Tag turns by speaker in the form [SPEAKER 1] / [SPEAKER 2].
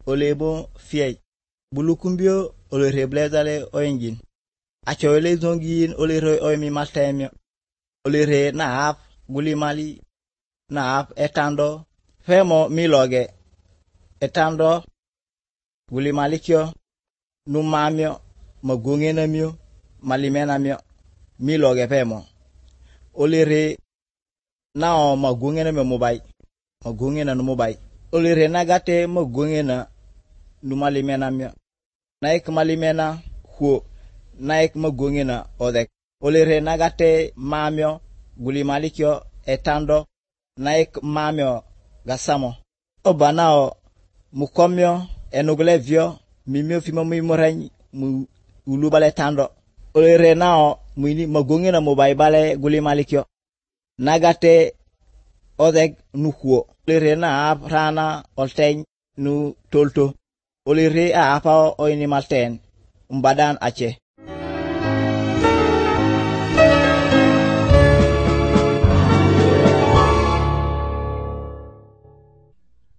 [SPEAKER 1] olebo fiej bulukumbio ole reblezale oengin acho ole zongin ole roy oymi maltemio ole re naap gulimali naap etando femo miloge etando gulimalikyo numamio magungenamio malimenamio miloge femo ole re nao magungenamio mobay magungena no mobay ole re nagate magungena numalimenamio naik malimena huo naik magungena odek ole re nagate mamio gulimalikyo etando naik mamio gasamo obanao mukomio enuglevio mimio fimo mimorany mu ulubale tando ole re nao muini magungena mobay bale gulimalikyo nagate odek nuhuo ole re na rana olteny nu tolto ole re a apa oyni malten umbadan ache